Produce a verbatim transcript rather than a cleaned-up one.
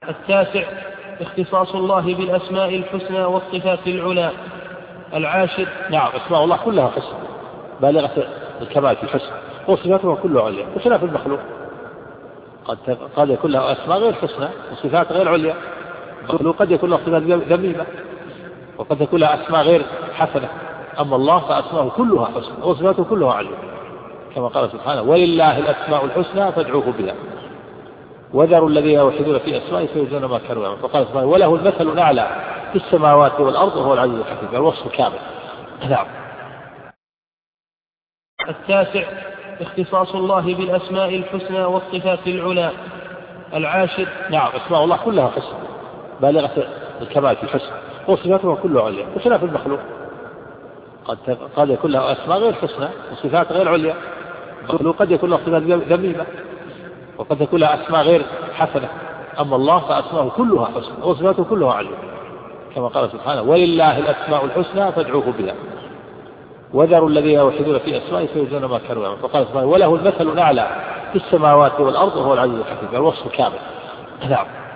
التاسع اختصاص الله بالأسماء الحسنى والصفات العلى. العاشر نعم أسماء الله كلها حسنى بالغة الكمال في الحسن وصفاته كلها عليا بخلاف المخلوق قد قد يكون له أسماء غير حسنى وصفات غير عليا. المخلوق قد يكون له صفات ذميمة وقد يكون له أسماء غير حسنة. أما الله فأسماءه كلها حسنى وصفاته كلها عليا كما قال سبحانه ولله الأسماء الحسنى فادعوه بها وذروا الذين يوحدون في أسمائه فيجزون ما كانوا يعملون. وقال سبحانه وله المثل الأعلى في السماوات والأرض وهو العزيز الحكيم. الوصف كامل. نعم. التاسع اختصاص الله بالأسماء الحسنى والصفات العلى. العاشر نعم أسماء الله كلها حسنى بالغة الكمال في الحسن وصفاته كلها عليا بخلاف المخلوق قد قد يكون له أسماء غير حسنى وصفات غير عليا. المخلوق قد يكون له صفات ذميمة وقد يكون له أسماء غير حسنة. أما الله فأسماءه كلها حسنى وصفاته كلها عليا كما قال سبحانه ولله الأسماء الحسنى فادعوه بها وذروا الذين يوحدون في أسمائه فيجزون ما كانوا يعملون. وقال سبحانه وله المثل الأعلى في السماوات والأرض وهو العزيز الحكيم. الوصف كامل. نعم.